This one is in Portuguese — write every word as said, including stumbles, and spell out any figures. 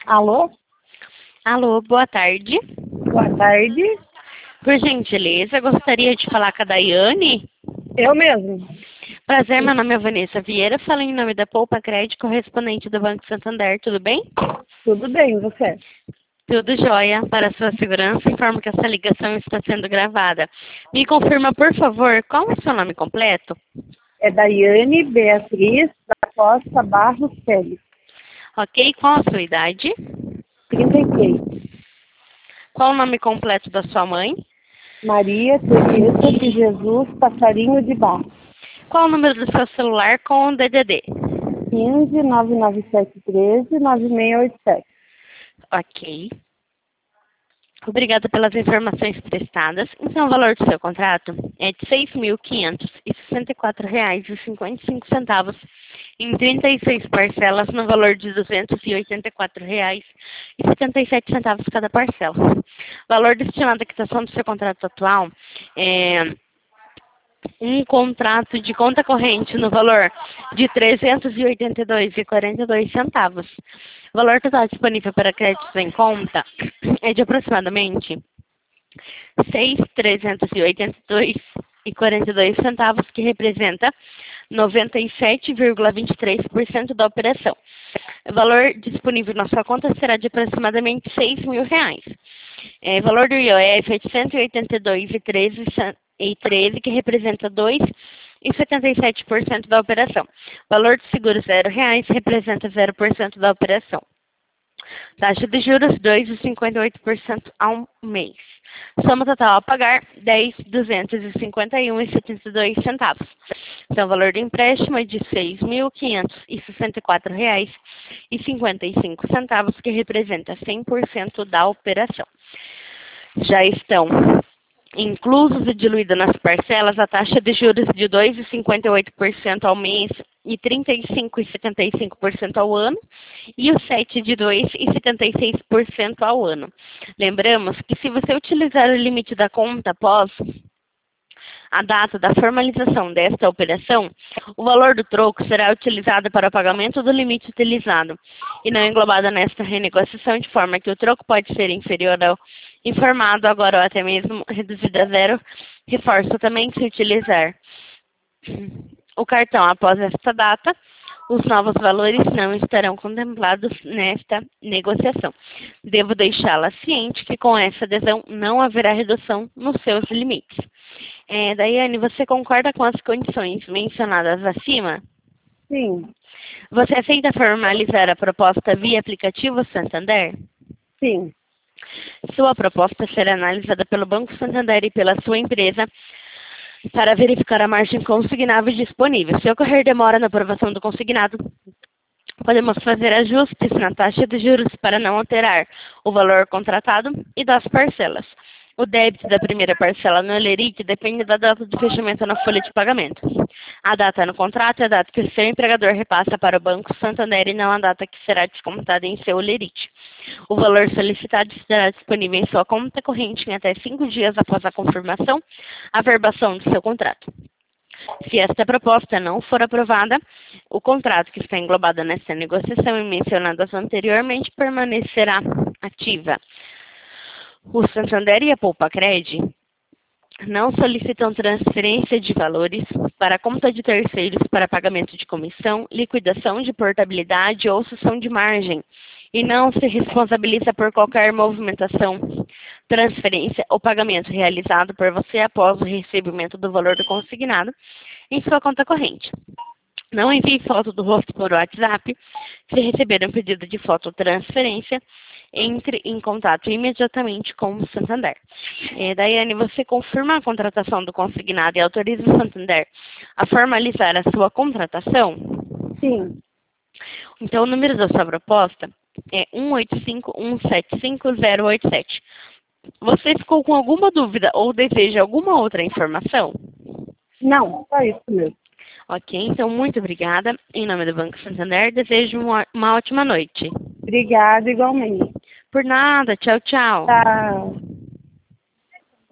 Alô? Alô, boa tarde. Boa tarde. Por gentileza, gostaria de falar com a Daiane. Eu mesmo. Prazer, meu nome é Vanessa Vieira, falo em nome da Poupa Crédito, correspondente do Banco Santander, tudo bem? Tudo bem, você? Tudo jóia. Para sua segurança, informo que essa ligação está sendo gravada. Me confirma, por favor, qual é o seu nome completo? É Daiane Beatriz da Costa Barros Teles. Ok, qual a sua idade? trinta e três. Qual o nome completo da sua mãe? Maria Tereza de Jesus Passarinho de Barros. Qual o número do seu celular com o D D D? quinze, nove nove sete, treze, nove seis oito sete. Ok. Obrigada pelas informações prestadas. Então, o valor do seu contrato é de seis mil quinhentos e sessenta e quatro reais e cinquenta e cinco centavos em trinta e seis parcelas no valor de duzentos e oitenta e quatro reais e setenta e sete centavos cada parcela. O valor destinado à quitação do seu contrato atual é um contrato de conta corrente no valor de trezentos e oitenta e dois reais e quarenta e dois centavos. O valor total disponível para créditos em conta é de aproximadamente seis mil trezentos e oitenta e dois reais e quarenta e dois centavos, que representa noventa e sete vírgula vinte e três por cento da operação. O valor disponível na sua conta será de aproximadamente seis mil reais. É, valor do I O F é de cento e oitenta e dois reais e treze, que representa dois vírgula setenta e sete por cento da operação. Valor de seguro zero reais representa zero por cento da operação. Taxa de juros dois vírgula cinquenta e oito por cento ao mês. Soma total a pagar dez mil duzentos e cinquenta e um reais e setenta e dois centavos. Então, o valor do empréstimo é de seis mil quinhentos e sessenta e quatro reais e cinquenta e cinco centavos, que representa cem por cento da operação. Já estão inclusos e diluídos nas parcelas a taxa de juros de dois vírgula cinquenta e oito por cento ao mês e trinta e cinco vírgula setenta e cinco por cento ao ano, e o sete de dois vírgula setenta e seis por cento ao ano. Lembramos que se você utilizar o limite da conta após a data da formalização desta operação, o valor do troco será utilizado para o pagamento do limite utilizado e não englobado nesta renegociação, de forma que o troco pode ser inferior ao informado agora ou até mesmo reduzido a zero. Reforço também que, se utilizar o cartão após esta data, os novos valores não estarão contemplados nesta negociação. Devo deixá-la ciente que com essa adesão não haverá redução nos seus limites. É, Daiane, você concorda com as condições mencionadas acima? Sim. Você aceita formalizar a proposta via aplicativo Santander? Sim. Sua proposta será analisada pelo Banco Santander e pela sua empresa para verificar a margem consignável disponível. Se ocorrer demora na aprovação do consignado, podemos fazer ajustes na taxa de juros para não alterar o valor contratado e das parcelas. O débito da primeira parcela no Lerite depende da data de fechamento na folha de pagamento. A data no contrato é a data que o seu empregador repassa para o Banco Santander e não a data que será descontada em seu Lerite. O valor solicitado estará disponível em sua conta corrente em até cinco dias após a confirmação, a verbação do seu contrato. Se esta proposta não for aprovada, o contrato que está englobado nesta negociação e mencionadas anteriormente permanecerá ativa. O Santander e a Poupa Cred não solicitam transferência de valores para a conta de terceiros para pagamento de comissão, liquidação de portabilidade ou cessão de margem, e não se responsabiliza por qualquer movimentação, transferência ou pagamento realizado por você após o recebimento do valor do consignado em sua conta corrente. Não envie foto do rosto por WhatsApp. Se receber um pedido de foto ou transferência, entre em contato imediatamente com o Santander. É, Daiane, você confirma a contratação do consignado e autoriza o Santander a formalizar a sua contratação? Sim. Então, o número da sua proposta é um oito cinco, um sete cinco, zero oito sete. Você ficou com alguma dúvida ou deseja alguma outra informação? Não, só isso mesmo. Ok, então muito obrigada. Em nome do Banco Santander, desejo uma, uma ótima noite. Obrigada, igualmente. Por nada, tchau, tchau. Tchau.